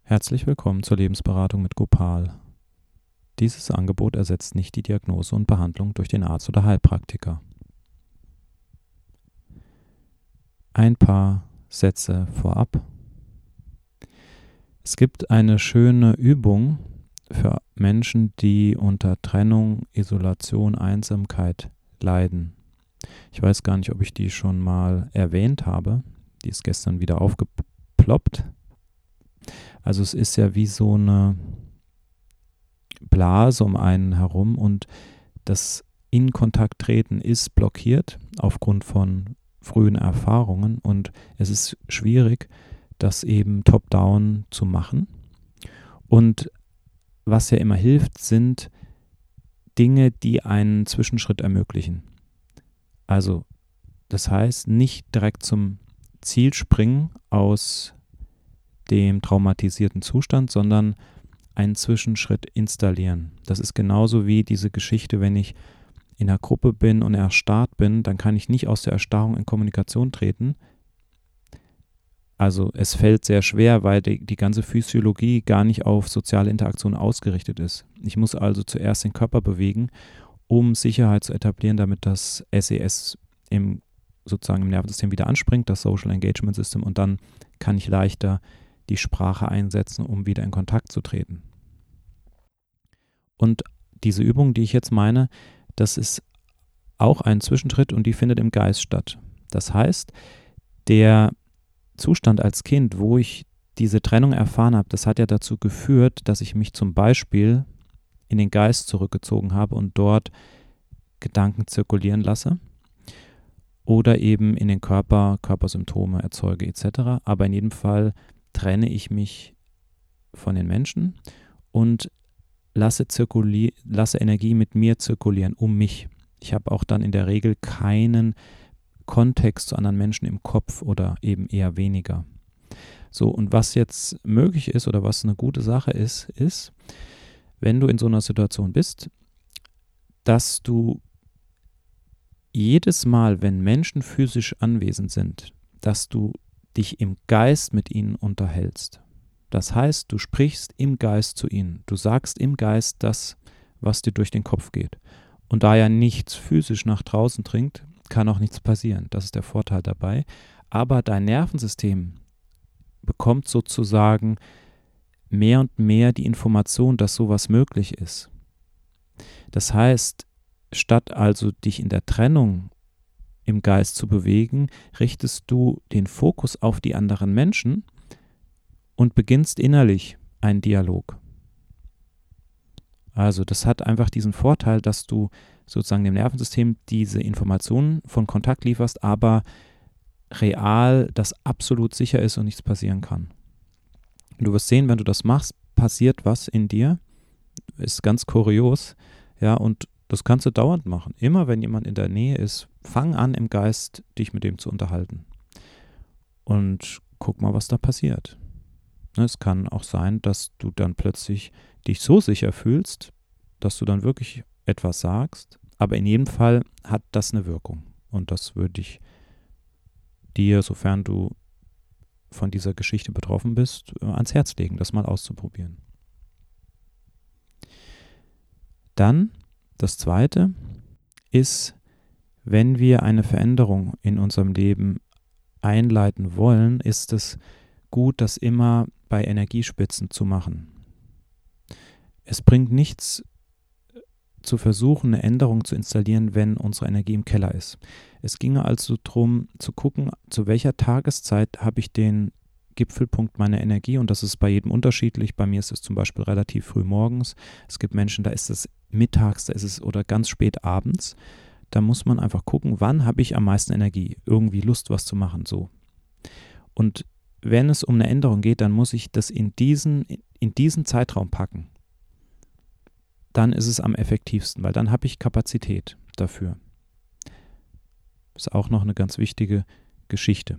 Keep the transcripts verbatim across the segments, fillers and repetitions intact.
Herzlich willkommen zur Lebensberatung mit Gopal. Dieses Angebot ersetzt nicht die Diagnose und Behandlung durch den Arzt oder Heilpraktiker. Ein paar Sätze vorab. Es gibt eine schöne Übung für Menschen, die unter Trennung, Isolation, Einsamkeit leiden. Ich weiß gar nicht, ob ich die schon mal erwähnt habe. Die ist gestern wieder aufgeploppt. Also es ist ja wie so eine Blase um einen herum und das in Kontakt treten ist blockiert aufgrund von frühen Erfahrungen und es ist schwierig, das eben top-down zu machen. Und was ja immer hilft, sind Dinge, die einen Zwischenschritt ermöglichen. Also das heißt, nicht direkt zum Ziel springen aus dem traumatisierten Zustand, sondern einen Zwischenschritt installieren. Das ist genauso wie diese Geschichte, wenn ich in einer Gruppe bin und erstarrt bin, dann kann ich nicht aus der Erstarrung in Kommunikation treten. Also es fällt sehr schwer, weil die, die ganze Physiologie gar nicht auf soziale Interaktion ausgerichtet ist. Ich muss also zuerst den Körper bewegen, um Sicherheit zu etablieren, damit das S E S im, sozusagen im Nervensystem wieder anspringt, das Social Engagement System, und dann kann ich leichter die Sprache einsetzen, um wieder in Kontakt zu treten. Und diese Übung, die ich jetzt meine, das ist auch ein Zwischenschritt und die findet im Geist statt. Das heißt, der Zustand als Kind, wo ich diese Trennung erfahren habe, das hat ja dazu geführt, dass ich mich zum Beispiel in den Geist zurückgezogen habe und dort Gedanken zirkulieren lasse oder eben in den Körper, Körpersymptome erzeuge et cetera. Aber in jedem Fall trenne ich mich von den Menschen und lasse, zirkuli- lasse Energie mit mir zirkulieren, um mich. Ich habe auch dann in der Regel keinen Kontext zu anderen Menschen im Kopf oder eben eher weniger. So, und was jetzt möglich ist oder was eine gute Sache ist, ist, wenn du in so einer Situation bist, dass du jedes Mal, wenn Menschen physisch anwesend sind, dass du dich im Geist mit ihnen unterhältst. Das heißt, du sprichst im Geist zu ihnen. Du sagst im Geist das, was dir durch den Kopf geht. Und da ja nichts physisch nach draußen dringt, kann auch nichts passieren. Das ist der Vorteil dabei. Aber dein Nervensystem bekommt sozusagen mehr und mehr die Information, dass sowas möglich ist. Das heißt, statt also dich in der Trennung im Geist zu bewegen, richtest du den Fokus auf die anderen Menschen und beginnst innerlich einen Dialog. Also das hat einfach diesen Vorteil, dass du sozusagen dem Nervensystem diese Informationen von Kontakt lieferst, aber real das absolut sicher ist und nichts passieren kann. Du wirst sehen, wenn du das machst, passiert was in dir, ist ganz kurios, ja, und das kannst du dauernd machen. Immer wenn jemand in der Nähe ist, fang an im Geist, dich mit dem zu unterhalten. Und guck mal, was da passiert. Es kann auch sein, dass du dann plötzlich dich so sicher fühlst, dass du dann wirklich etwas sagst. Aber in jedem Fall hat das eine Wirkung. Und das würde ich dir, sofern du von dieser Geschichte betroffen bist, ans Herz legen, das mal auszuprobieren. Dann das Zweite ist, wenn wir eine Veränderung in unserem Leben einleiten wollen, ist es gut, das immer bei Energiespitzen zu machen. Es bringt nichts zu versuchen, eine Änderung zu installieren, wenn unsere Energie im Keller ist. Es ginge also darum, zu gucken, zu welcher Tageszeit habe ich den Gipfelpunkt meiner Energie, und das ist bei jedem unterschiedlich. Bei mir ist es zum Beispiel relativ früh morgens. Es gibt Menschen, da ist es mittags, da ist es oder ganz spät abends. Da muss man einfach gucken, wann habe ich am meisten Energie, irgendwie Lust, was zu machen, so. Und wenn es um eine Änderung geht, dann muss ich das in diesen, in diesen Zeitraum packen. Dann ist es am effektivsten, weil dann habe ich Kapazität dafür. Ist auch noch eine ganz wichtige Geschichte.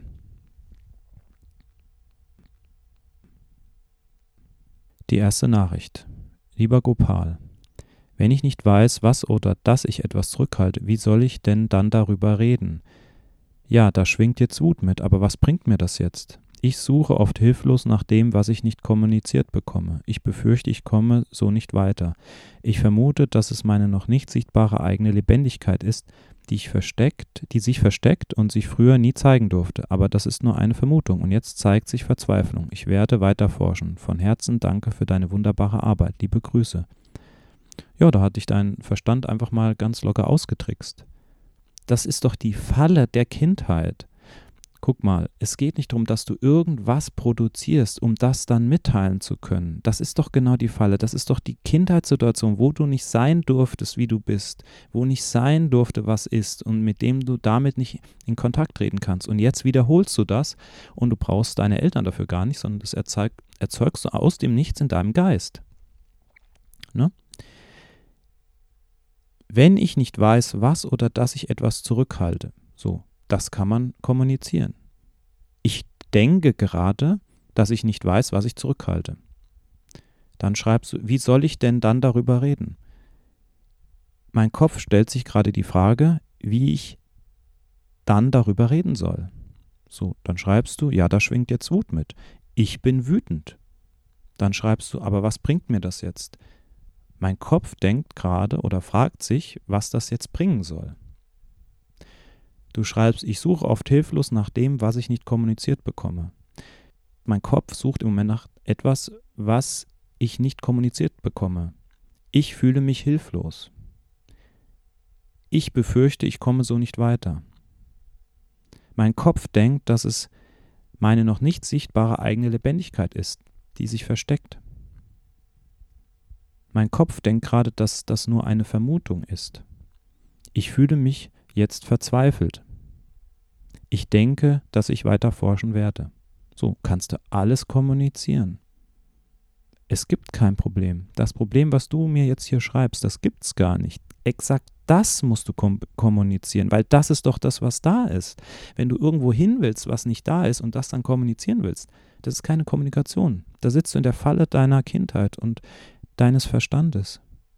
Die erste Nachricht. Lieber Gopal, wenn ich nicht weiß, was oder dass ich etwas zurückhalte, wie soll ich denn dann darüber reden? Ja, da schwingt jetzt Wut mit, aber was bringt mir das jetzt? Ich suche oft hilflos nach dem, was ich nicht kommuniziert bekomme. Ich befürchte, ich komme so nicht weiter. Ich vermute, dass es meine noch nicht sichtbare eigene Lebendigkeit ist, die ich versteckt, die sich versteckt und sich früher nie zeigen durfte. Aber das ist nur eine Vermutung und jetzt zeigt sich Verzweiflung. Ich werde weiter forschen. Von Herzen danke für deine wunderbare Arbeit. Liebe Grüße. Ja, da hat dich dein Verstand einfach mal ganz locker ausgetrickst. Das ist doch die Falle der Kindheit. Guck mal, es geht nicht darum, dass du irgendwas produzierst, um das dann mitteilen zu können. Das ist doch genau die Falle. Das ist doch die Kindheitssituation, wo du nicht sein durftest, wie du bist, wo nicht sein durfte, was ist und mit dem du damit nicht in Kontakt treten kannst. Und jetzt wiederholst du das und du brauchst deine Eltern dafür gar nicht, sondern das erzeug, erzeugst du aus dem Nichts in deinem Geist. Ne? Wenn ich nicht weiß, was oder dass ich etwas zurückhalte, so, das kann man kommunizieren. Ich denke gerade, dass ich nicht weiß, was ich zurückhalte. Dann schreibst du, wie soll ich denn dann darüber reden? Mein Kopf stellt sich gerade die Frage, wie ich dann darüber reden soll. So, dann schreibst du, ja, da schwingt jetzt Wut mit. Ich bin wütend. Dann schreibst du, aber was bringt mir das jetzt? Mein Kopf denkt gerade oder fragt sich, was das jetzt bringen soll. Du schreibst, ich suche oft hilflos nach dem, was ich nicht kommuniziert bekomme. Mein Kopf sucht im Moment nach etwas, was ich nicht kommuniziert bekomme. Ich fühle mich hilflos. Ich befürchte, ich komme so nicht weiter. Mein Kopf denkt, dass es meine noch nicht sichtbare eigene Lebendigkeit ist, die sich versteckt. Mein Kopf denkt gerade, dass das nur eine Vermutung ist. Ich fühle mich jetzt verzweifelt. Ich denke, dass ich weiter forschen werde. So kannst du alles kommunizieren. Es gibt kein Problem. Das Problem, was du mir jetzt hier schreibst, das gibt es gar nicht. Exakt das musst du kom- kommunizieren, weil das ist doch das, was da ist. Wenn du irgendwo hin willst, was nicht da ist und das dann kommunizieren willst, das ist keine Kommunikation. Da sitzt du in der Falle deiner Kindheit und deines Verstandes.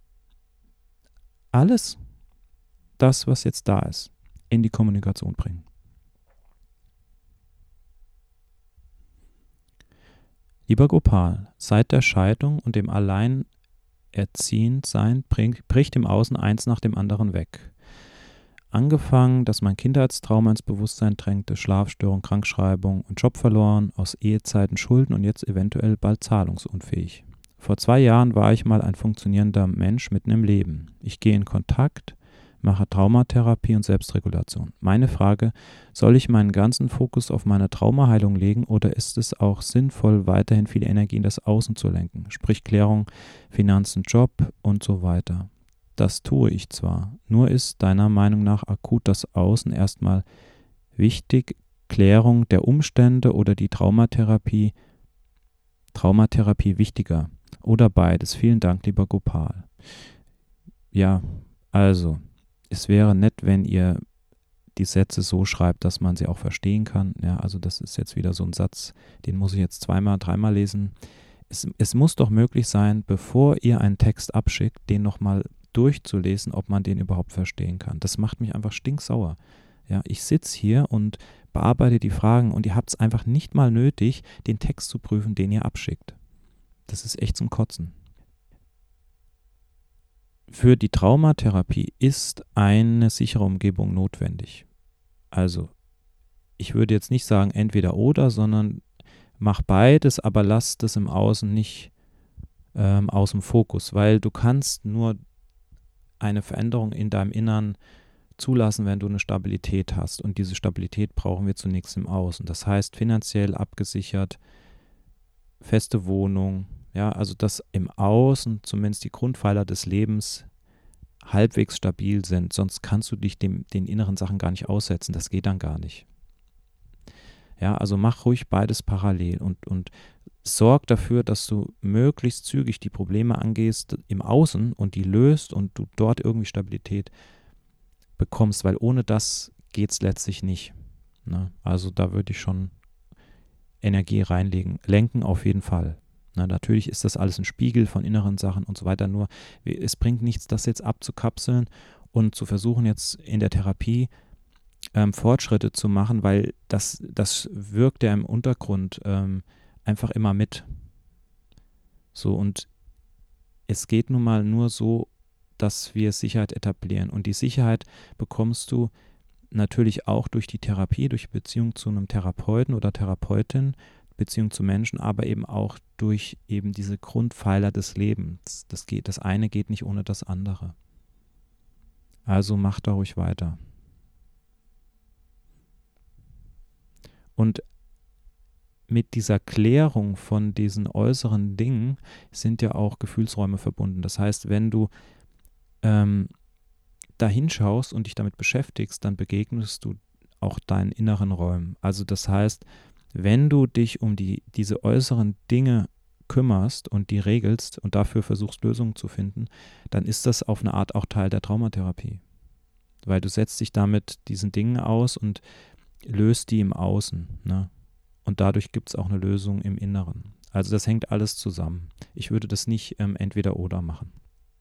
Alles das, was jetzt da ist, in die Kommunikation bringen. Lieber Gopal, seit der Scheidung und dem Alleinerziehendsein bricht im Außen eins nach dem anderen weg. Angefangen, dass mein Kindheitstrauma ins Bewusstsein drängte, Schlafstörung, Krankschreibung und Job verloren, aus Ehezeiten Schulden und jetzt eventuell bald zahlungsunfähig. Vor zwei Jahren war ich mal ein funktionierender Mensch mitten im Leben. Ich gehe in Kontakt, mache Traumatherapie und Selbstregulation. Meine Frage, soll ich meinen ganzen Fokus auf meine Traumaheilung legen oder ist es auch sinnvoll, weiterhin viel Energie in das Außen zu lenken? Sprich Klärung, Finanzen, Job und so weiter. Das tue ich zwar, nur ist deiner Meinung nach akut das Außen erstmal wichtig, Klärung der Umstände oder die Traumatherapie, Traumatherapie wichtiger oder beides. Vielen Dank, lieber Gopal. Ja, also, es wäre nett, wenn ihr die Sätze so schreibt, dass man sie auch verstehen kann. Ja, also das ist jetzt wieder so ein Satz, den muss ich jetzt zweimal, dreimal lesen. Es, es muss doch möglich sein, bevor ihr einen Text abschickt, den nochmal durchzulesen, ob man den überhaupt verstehen kann. Das macht mich einfach stinksauer. Ja, ich sitze hier und bearbeite die Fragen und ihr habt es einfach nicht mal nötig, den Text zu prüfen, den ihr abschickt. Das ist echt zum Kotzen. Für die Traumatherapie ist eine sichere Umgebung notwendig. Also, ich würde jetzt nicht sagen entweder oder, sondern mach beides, aber lass das im Außen nicht ähm, aus dem Fokus, weil du kannst nur eine Veränderung in deinem Innern zulassen, wenn du eine Stabilität hast. Und diese Stabilität brauchen wir zunächst im Außen. Das heißt, finanziell abgesichert, feste Wohnung, ja, also dass im Außen zumindest die Grundpfeiler des Lebens halbwegs stabil sind, sonst kannst du dich dem, den inneren Sachen gar nicht aussetzen, das geht dann gar nicht. Ja, also mach ruhig beides parallel und, und sorg dafür, dass du möglichst zügig die Probleme angehst im Außen und die löst und du dort irgendwie Stabilität bekommst, weil ohne das geht es letztlich nicht. Ne? Also da würde ich schon Energie reinlegen, lenken auf jeden Fall. Na, natürlich ist das alles ein Spiegel von inneren Sachen und so weiter, nur es bringt nichts, das jetzt abzukapseln und zu versuchen jetzt in der Therapie ähm, Fortschritte zu machen, weil das, das wirkt ja im Untergrund ähm, einfach immer mit. So, und es geht nun mal nur so, dass wir Sicherheit etablieren. Und die Sicherheit bekommst du natürlich auch durch die Therapie, durch die Beziehung zu einem Therapeuten oder Therapeutin, Beziehung zu Menschen, aber eben auch durch eben diese Grundpfeiler des Lebens. Das geht, das eine geht nicht ohne das andere. Also mach da ruhig weiter. Und mit dieser Klärung von diesen äußeren Dingen sind ja auch Gefühlsräume verbunden. Das heißt, wenn du ähm, da hinschaust und dich damit beschäftigst, dann begegnest du auch deinen inneren Räumen. Also das heißt, wenn du dich um die, diese äußeren Dinge kümmerst und die regelst und dafür versuchst, Lösungen zu finden, dann ist das auf eine Art auch Teil der Traumatherapie. Weil du setzt dich damit diesen Dingen aus und löst die im Außen, ne? Und dadurch gibt es auch eine Lösung im Inneren. Also das hängt alles zusammen. Ich würde das nicht ähm, entweder oder machen.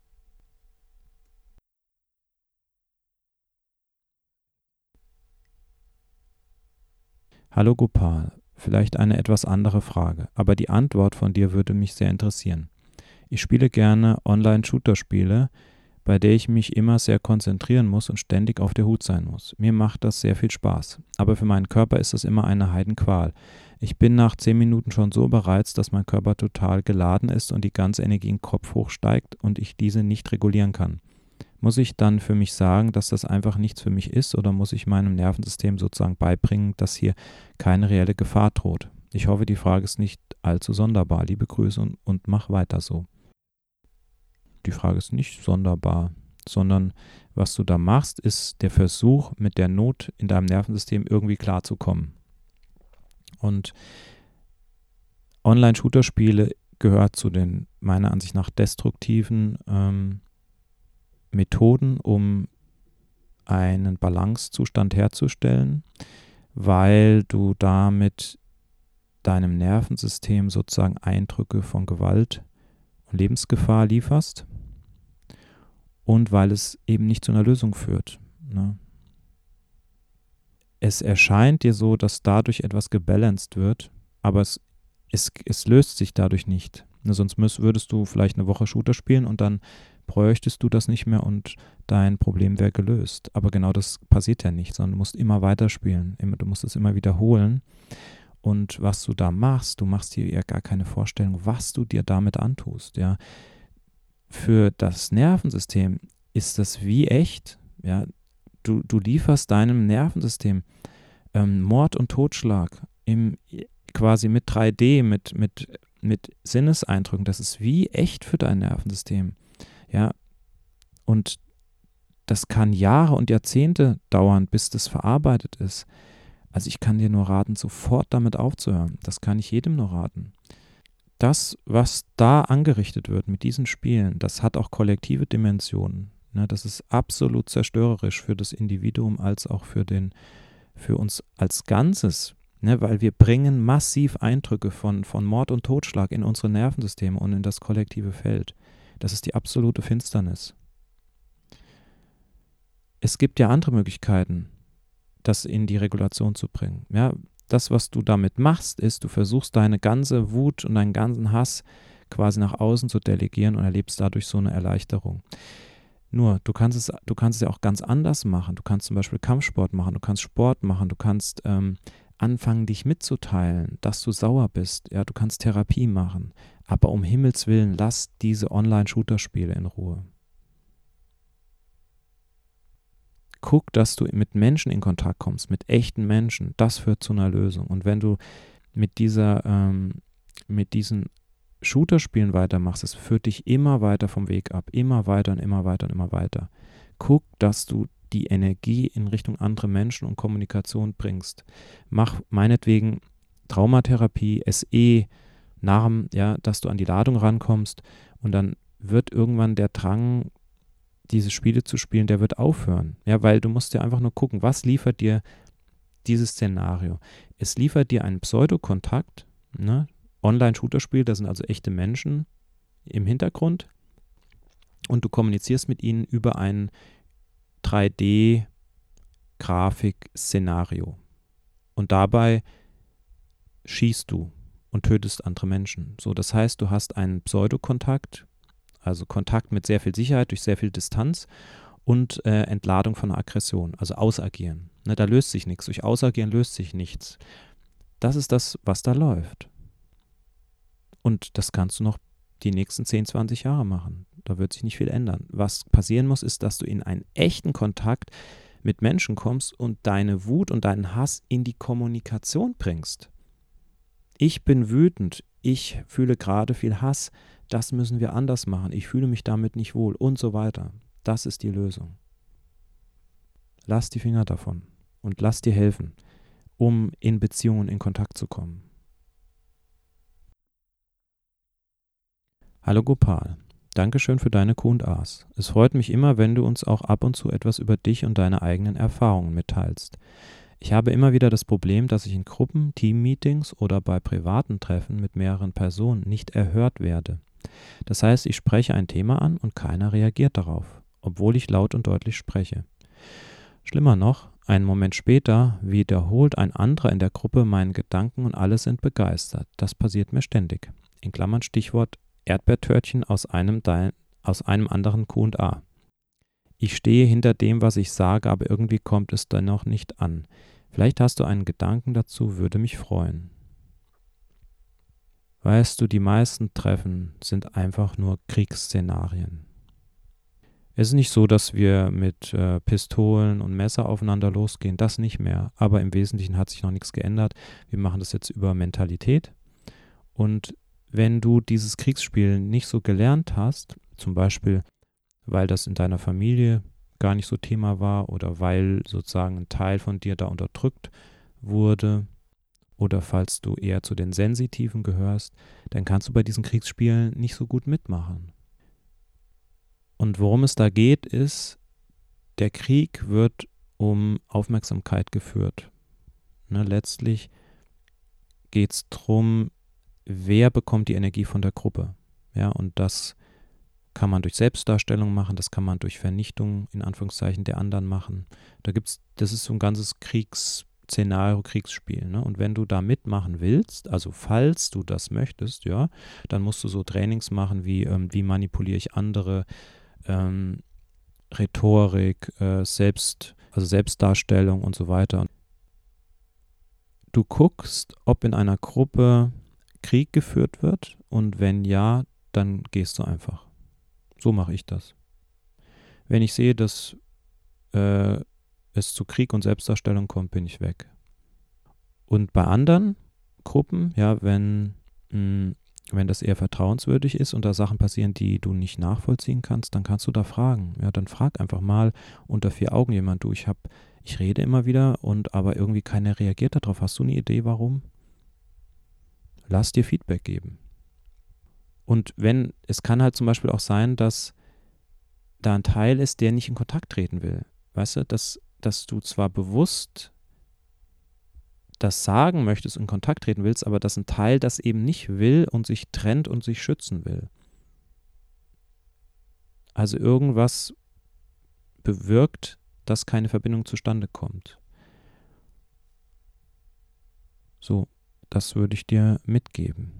Hallo Gopal, vielleicht eine etwas andere Frage, aber die Antwort von dir würde mich sehr interessieren. Ich spiele gerne Online-Shooter-Spiele, bei der ich mich immer sehr konzentrieren muss und ständig auf der Hut sein muss. Mir macht das sehr viel Spaß, aber für meinen Körper ist das immer eine Heidenqual. Ich bin nach zehn Minuten schon so überreizt, dass mein Körper total geladen ist und die ganze Energie im Kopf hochsteigt und ich diese nicht regulieren kann. Muss ich dann für mich sagen, dass das einfach nichts für mich ist, oder muss ich meinem Nervensystem sozusagen beibringen, dass hier keine reelle Gefahr droht? Ich hoffe, die Frage ist nicht allzu sonderbar. Liebe Grüße und, und mach weiter so. Die Frage ist nicht sonderbar, sondern was du da machst, ist der Versuch, mit der Not in deinem Nervensystem irgendwie klarzukommen. Und Online-Shooter-Spiele gehört zu den meiner Ansicht nach destruktiven ähm, Methoden, um einen Balancezustand herzustellen, weil du damit deinem Nervensystem sozusagen Eindrücke von Gewalt und Lebensgefahr lieferst und weil es eben nicht zu einer Lösung führt. Ne? Es erscheint dir so, dass dadurch etwas gebalanced wird, aber es, es, es löst sich dadurch nicht. Ne? Sonst müsst, würdest du vielleicht eine Woche Shooter spielen und dann bräuchtest du das nicht mehr und dein Problem wäre gelöst. Aber genau das passiert ja nicht, sondern du musst immer weiterspielen. Du musst es immer wiederholen. Und was du da machst, du machst dir ja gar keine Vorstellung, was du dir damit antust. Ja. Für das Nervensystem ist das wie echt. Ja. Du, du lieferst deinem Nervensystem ähm, Mord und Totschlag im, quasi mit drei D, mit, mit, mit Sinneseindrücken. Das ist wie echt für dein Nervensystem. Ja. Und das kann Jahre und Jahrzehnte dauern, bis das verarbeitet ist. Also ich kann dir nur raten, sofort damit aufzuhören. Das kann ich jedem nur raten. Das, was da angerichtet wird mit diesen Spielen, das hat auch kollektive Dimensionen. Ne, das ist absolut zerstörerisch für das Individuum als auch für, den, für uns als Ganzes. Ne, weil wir bringen massiv Eindrücke von, von Mord und Totschlag in unsere Nervensysteme und in das kollektive Feld. Das ist die absolute Finsternis. Es gibt ja andere Möglichkeiten, das in die Regulation zu bringen. Ja, das, was du damit machst, ist, du versuchst deine ganze Wut und deinen ganzen Hass quasi nach außen zu delegieren und erlebst dadurch so eine Erleichterung. Nur, du kannst es, du kannst es ja auch ganz anders machen. Du kannst zum Beispiel Kampfsport machen, du kannst Sport machen, du kannst ähm, anfangen, dich mitzuteilen, dass du sauer bist. Ja, du kannst Therapie machen. Aber um Himmels Willen, lass diese Online-Shooter-Spiele in Ruhe. Guck, dass du mit Menschen in Kontakt kommst, mit echten Menschen. Das führt zu einer Lösung. Und wenn du mit dieser, ähm, mit diesen Shooter-Spielen weitermachst, es führt dich immer weiter vom Weg ab, immer weiter und immer weiter und immer weiter. Guck, dass du die Energie in Richtung andere Menschen und Kommunikation bringst. Mach meinetwegen Traumatherapie, S E, Narm, ja, dass du an die Ladung rankommst und dann wird irgendwann der Drang, diese Spiele zu spielen, der wird aufhören. Ja, weil du musst dir einfach nur gucken, was liefert dir dieses Szenario? Es liefert dir einen Pseudokontakt, ne? Online-Shooter-Spiel, das sind also echte Menschen im Hintergrund und du kommunizierst mit ihnen über einen drei D Grafik, Szenario. Und dabei schießt du und tötest andere Menschen. So, das heißt, du hast einen Pseudokontakt, also Kontakt mit sehr viel Sicherheit durch sehr viel Distanz und äh, Entladung von Aggression, also Ausagieren. Ne, da löst sich nichts. Durch Ausagieren löst sich nichts. Das ist das, was da läuft. Und das kannst du noch die nächsten zehn, zwanzig Jahre machen. Da wird sich nicht viel ändern. Was passieren muss, ist, dass du in einen echten Kontakt mit Menschen kommst und deine Wut und deinen Hass in die Kommunikation bringst. Ich bin wütend, ich fühle gerade viel Hass, das müssen wir anders machen, ich fühle mich damit nicht wohl und so weiter. Das ist die Lösung. Lass die Finger davon und lass dir helfen, um in Beziehungen in Kontakt zu kommen. Hallo Gopal, Dankeschön für deine Q und A's. Es freut mich immer, wenn du uns auch ab und zu etwas über dich und deine eigenen Erfahrungen mitteilst. Ich habe immer wieder das Problem, dass ich in Gruppen, Teammeetings oder bei privaten Treffen mit mehreren Personen nicht erhört werde. Das heißt, ich spreche ein Thema an und keiner reagiert darauf, obwohl ich laut und deutlich spreche. Schlimmer noch, einen Moment später wiederholt ein anderer in der Gruppe meinen Gedanken und alle sind begeistert. Das passiert mir ständig. In Klammern Stichwort Erdbeertörtchen aus einem, aus einem anderen Q und A. Ich stehe hinter dem, was ich sage, aber irgendwie kommt es dennoch nicht an. Vielleicht hast du einen Gedanken dazu, würde mich freuen. Weißt du, die meisten Treffen sind einfach nur Kriegsszenarien. Es ist nicht so, dass wir mit äh, Pistolen und Messer aufeinander losgehen, das nicht mehr. Aber im Wesentlichen hat sich noch nichts geändert. Wir machen das jetzt über Mentalität. Und wenn du dieses Kriegsspiel nicht so gelernt hast, zum Beispiel, weil das in deiner Familie gar nicht so Thema war oder weil sozusagen ein Teil von dir da unterdrückt wurde oder falls du eher zu den Sensitiven gehörst, dann kannst du bei diesen Kriegsspielen nicht so gut mitmachen. Und worum es da geht, ist, der Krieg wird um Aufmerksamkeit geführt. Ne, letztlich geht es darum, wer bekommt die Energie von der Gruppe. Ja, und das kann man durch Selbstdarstellung machen, das kann man durch Vernichtung in Anführungszeichen der anderen machen. Da gibt's, das ist so ein ganzes Kriegsszenario, Kriegsspiel. Ne? Und wenn du da mitmachen willst, also falls du das möchtest, ja, dann musst du so Trainings machen wie, ähm, wie manipuliere ich andere, ähm, Rhetorik, äh, Selbst, also Selbstdarstellung und so weiter. Du guckst, ob in einer Gruppe Krieg geführt wird und wenn ja, dann gehst du einfach. So mache ich das. Wenn ich sehe, dass äh, es zu Krieg und Selbstdarstellung kommt, bin ich weg. Und bei anderen Gruppen, ja, wenn, mh, wenn das eher vertrauenswürdig ist und da Sachen passieren, die du nicht nachvollziehen kannst, dann kannst du da fragen. Ja, dann frag einfach mal unter vier Augen jemand, du, ich habe, ich rede immer wieder und aber irgendwie keiner reagiert darauf. Hast du eine Idee, warum? Lass dir Feedback geben. Und wenn, es kann halt zum Beispiel auch sein, dass da ein Teil ist, der nicht in Kontakt treten will. Weißt du, dass, dass du zwar bewusst das sagen möchtest und in Kontakt treten willst, aber dass ein Teil das eben nicht will und sich trennt und sich schützen will. Also irgendwas bewirkt, dass keine Verbindung zustande kommt. So, das würde ich dir mitgeben.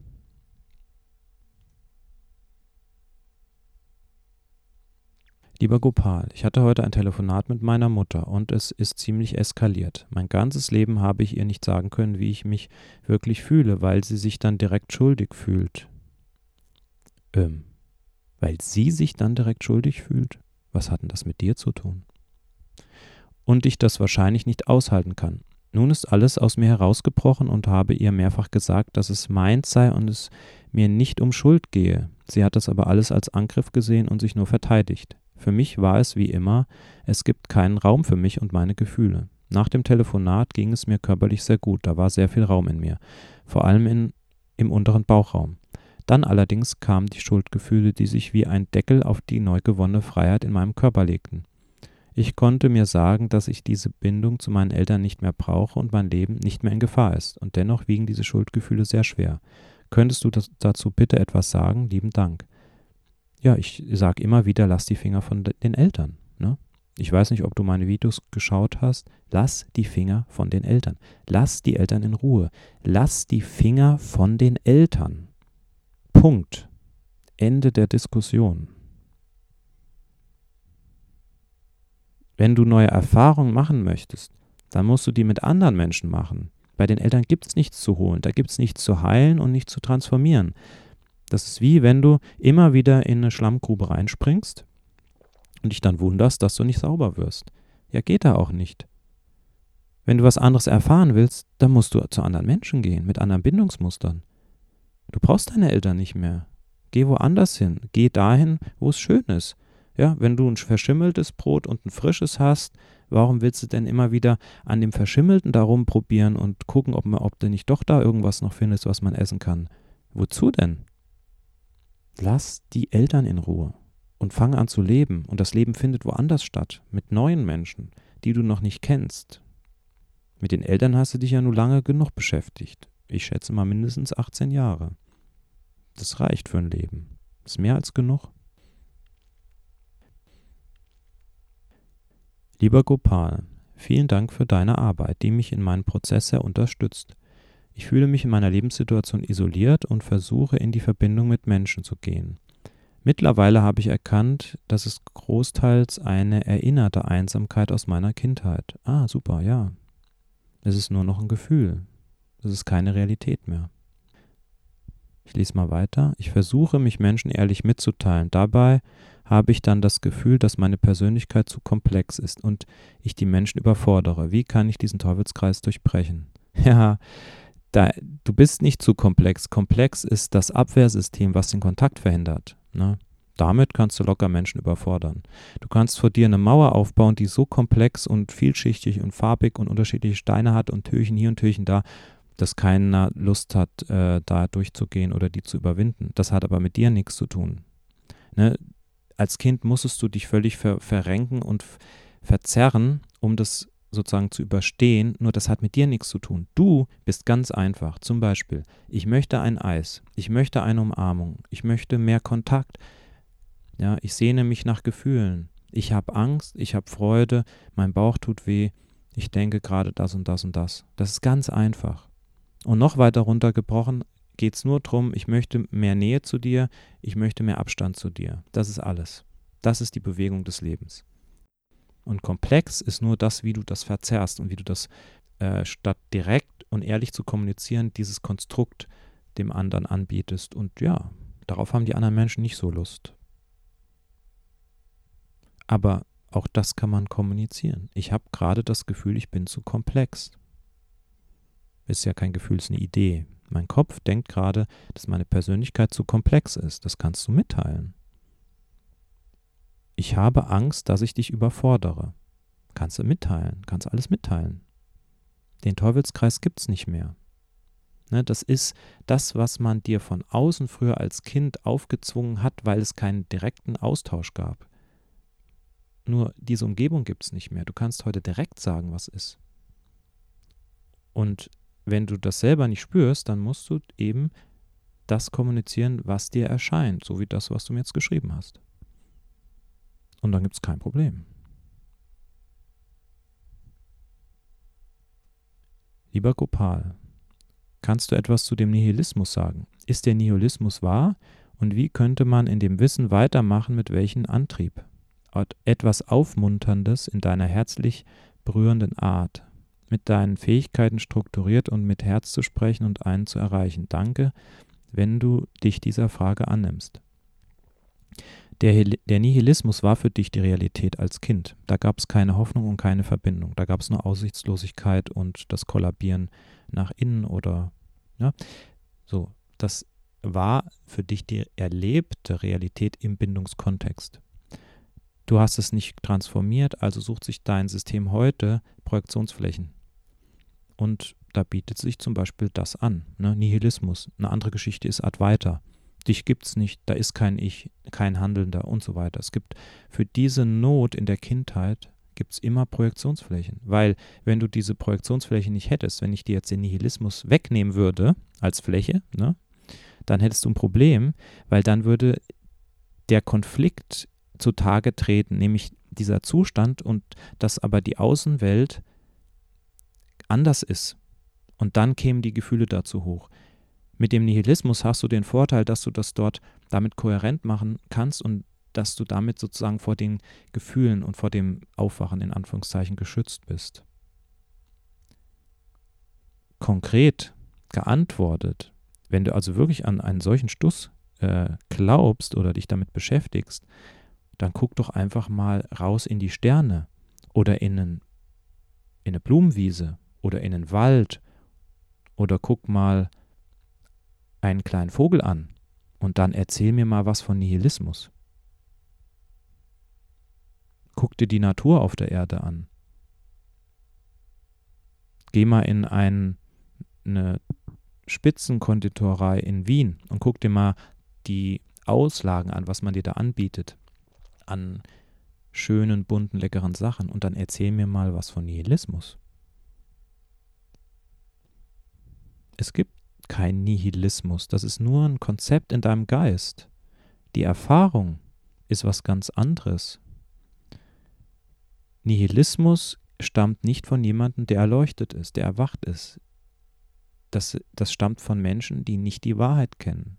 Lieber Gopal, ich hatte heute ein Telefonat mit meiner Mutter und es ist ziemlich eskaliert. Mein ganzes Leben habe ich ihr nicht sagen können, wie ich mich wirklich fühle, weil sie sich dann direkt schuldig fühlt. Ähm, weil sie sich dann direkt schuldig fühlt? Was hat denn das mit dir zu tun? Und ich das wahrscheinlich nicht aushalten kann. Nun ist alles aus mir herausgebrochen und habe ihr mehrfach gesagt, dass es meins sei und es mir nicht um Schuld gehe. Sie hat das aber alles als Angriff gesehen und sich nur verteidigt. Für mich war es wie immer, es gibt keinen Raum für mich und meine Gefühle. Nach dem Telefonat ging es mir körperlich sehr gut, da war sehr viel Raum in mir, vor allem in, im unteren Bauchraum. Dann allerdings kamen die Schuldgefühle, die sich wie ein Deckel auf die neu gewonnene Freiheit in meinem Körper legten. Ich konnte mir sagen, dass ich diese Bindung zu meinen Eltern nicht mehr brauche und mein Leben nicht mehr in Gefahr ist. Und dennoch wiegen diese Schuldgefühle sehr schwer. Könntest du das, dazu bitte etwas sagen? Lieben Dank. Ja, ich sage immer wieder, lass die Finger von den Eltern. Ne? Ich weiß nicht, ob du meine Videos geschaut hast. Lass die Finger von den Eltern. Lass die Eltern in Ruhe. Lass die Finger von den Eltern. Punkt. Ende der Diskussion. Wenn du neue Erfahrungen machen möchtest, dann musst du die mit anderen Menschen machen. Bei den Eltern gibt es nichts zu holen, da gibt es nichts zu heilen und nichts zu transformieren. Das ist wie wenn du immer wieder in eine Schlammgrube reinspringst und dich dann wunderst, dass du nicht sauber wirst. Ja, geht da auch nicht. Wenn du was anderes erfahren willst, dann musst du zu anderen Menschen gehen, mit anderen Bindungsmustern. Du brauchst deine Eltern nicht mehr. Geh woanders hin. Geh dahin, wo es schön ist. Ja, wenn du ein verschimmeltes Brot und ein frisches hast, warum willst du denn immer wieder an dem Verschimmelten darum probieren und gucken, ob, man, ob du nicht doch da irgendwas noch findest, was man essen kann? Wozu denn? Lass die Eltern in Ruhe und fang an zu leben. Und das Leben findet woanders statt, mit neuen Menschen, die du noch nicht kennst. Mit den Eltern hast du dich ja nur lange genug beschäftigt. Ich schätze mal mindestens achtzehn Jahre. Das reicht für ein Leben. Ist mehr als genug. Lieber Gopal, vielen Dank für deine Arbeit, die mich in meinem Prozess sehr unterstützt. Ich fühle mich in meiner Lebenssituation isoliert und versuche, in die Verbindung mit Menschen zu gehen. Mittlerweile habe ich erkannt, dass es großteils eine erinnerte Einsamkeit aus meiner Kindheit. Ah, super, ja. Es ist nur noch ein Gefühl. Es ist keine Realität mehr. Ich lese mal weiter. Ich versuche, mich Menschen ehrlich mitzuteilen. Dabei habe ich dann das Gefühl, dass meine Persönlichkeit zu komplex ist und ich die Menschen überfordere. Wie kann ich diesen Teufelskreis durchbrechen? Ja, da, du bist nicht zu komplex. Komplex ist das Abwehrsystem, was den Kontakt verhindert. Ne? Damit kannst du locker Menschen überfordern. Du kannst vor dir eine Mauer aufbauen, die so komplex und vielschichtig und farbig und unterschiedliche Steine hat und Türchen hier und Türchen da, dass keiner Lust hat, äh, da durchzugehen oder die zu überwinden. Das hat aber mit dir nichts zu tun. Ne? Als Kind musstest du dich völlig ver- verrenken und f- verzerren, um das sozusagen zu überstehen, nur das hat mit dir nichts zu tun. Du bist ganz einfach. Zum Beispiel, ich möchte ein Eis, ich möchte eine Umarmung, ich möchte mehr Kontakt, ja, ich sehne mich nach Gefühlen, ich habe Angst, ich habe Freude, mein Bauch tut weh, ich denke gerade das und das und das. Das ist ganz einfach. Und noch weiter runtergebrochen geht es nur darum, ich möchte mehr Nähe zu dir, ich möchte mehr Abstand zu dir. Das ist alles. Das ist die Bewegung des Lebens. Und komplex ist nur das, wie du das verzerrst und wie du das, äh, statt direkt und ehrlich zu kommunizieren, dieses Konstrukt dem anderen anbietest. Und ja, darauf haben die anderen Menschen nicht so Lust. Aber auch das kann man kommunizieren. Ich habe gerade das Gefühl, ich bin zu komplex. Ist ja kein Gefühl, ist eine Idee. Mein Kopf denkt gerade, dass meine Persönlichkeit zu komplex ist. Das kannst du mitteilen. Ich habe Angst, dass ich dich überfordere. Kannst du mitteilen, kannst alles mitteilen. Den Teufelskreis gibt es nicht mehr. Ne, das ist das, was man dir von außen früher als Kind aufgezwungen hat, weil es keinen direkten Austausch gab. Nur diese Umgebung gibt es nicht mehr. Du kannst heute direkt sagen, was ist. Und wenn du das selber nicht spürst, dann musst du eben das kommunizieren, was dir erscheint, so wie das, was du mir jetzt geschrieben hast. Und dann gibt es kein Problem. Lieber Gopal, kannst du etwas zu dem Nihilismus sagen? Ist der Nihilismus wahr? Und wie könnte man in dem Wissen weitermachen, mit welchem Antrieb? Etwas Aufmunterndes in deiner herzlich berührenden Art, mit deinen Fähigkeiten strukturiert und mit Herz zu sprechen und einen zu erreichen. Danke, wenn du dich dieser Frage annimmst. Der, der Nihilismus war für dich die Realität als Kind. Da gab es keine Hoffnung und keine Verbindung. Da gab es nur Aussichtslosigkeit und das Kollabieren nach innen oder, ja, so. Das war für dich die erlebte Realität im Bindungskontext. Du hast es nicht transformiert, also sucht sich dein System heute Projektionsflächen. Und da bietet sich zum Beispiel das an, ne? Nihilismus. Eine andere Geschichte ist Advaita. Dich gibt es nicht, da ist kein Ich, kein Handelnder und so weiter. Es gibt für diese Not in der Kindheit gibt es immer Projektionsflächen. Weil wenn du diese Projektionsflächen nicht hättest, wenn ich dir jetzt den Nihilismus wegnehmen würde als Fläche, ne, dann hättest du ein Problem, weil dann würde der Konflikt zutage treten, nämlich dieser Zustand und dass aber die Außenwelt anders ist. Und dann kämen die Gefühle dazu hoch. Mit dem Nihilismus hast du den Vorteil, dass du das dort damit kohärent machen kannst und dass du damit sozusagen vor den Gefühlen und vor dem Aufwachen in Anführungszeichen geschützt bist. Konkret geantwortet, wenn du also wirklich an einen solchen Stuss äh, glaubst oder dich damit beschäftigst, dann guck doch einfach mal raus in die Sterne oder in, einen, in eine Blumenwiese oder in einen Wald oder guck mal einen kleinen Vogel an und dann erzähl mir mal was von Nihilismus. Guck dir die Natur auf der Erde an. Geh mal in ein, eine Spitzenkonditorei in Wien und guck dir mal die Auslagen an, was man dir da anbietet, an schönen, bunten, leckeren Sachen. Und dann erzähl mir mal was von Nihilismus. Es gibt kein Nihilismus, das ist nur ein Konzept in deinem Geist. Die Erfahrung ist was ganz anderes. Nihilismus stammt nicht von jemandem, der erleuchtet ist, der erwacht ist. Das, das stammt von Menschen, die nicht die Wahrheit kennen.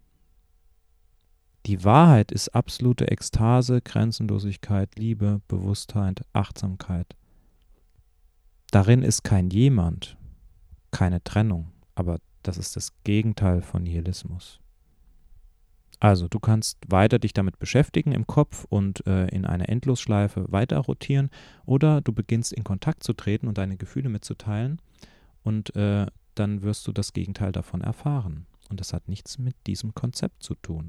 Die Wahrheit ist absolute Ekstase, Grenzenlosigkeit, Liebe, Bewusstheit, Achtsamkeit. Darin ist kein Jemand, keine Trennung, aber das ist das Gegenteil von Nihilismus. Also du kannst weiter dich damit beschäftigen im Kopf und äh, in einer Endlosschleife weiter rotieren oder du beginnst in Kontakt zu treten und deine Gefühle mitzuteilen und äh, dann wirst du das Gegenteil davon erfahren. Und das hat nichts mit diesem Konzept zu tun.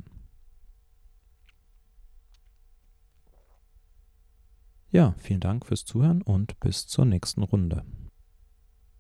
Ja, vielen Dank fürs Zuhören und bis zur nächsten Runde.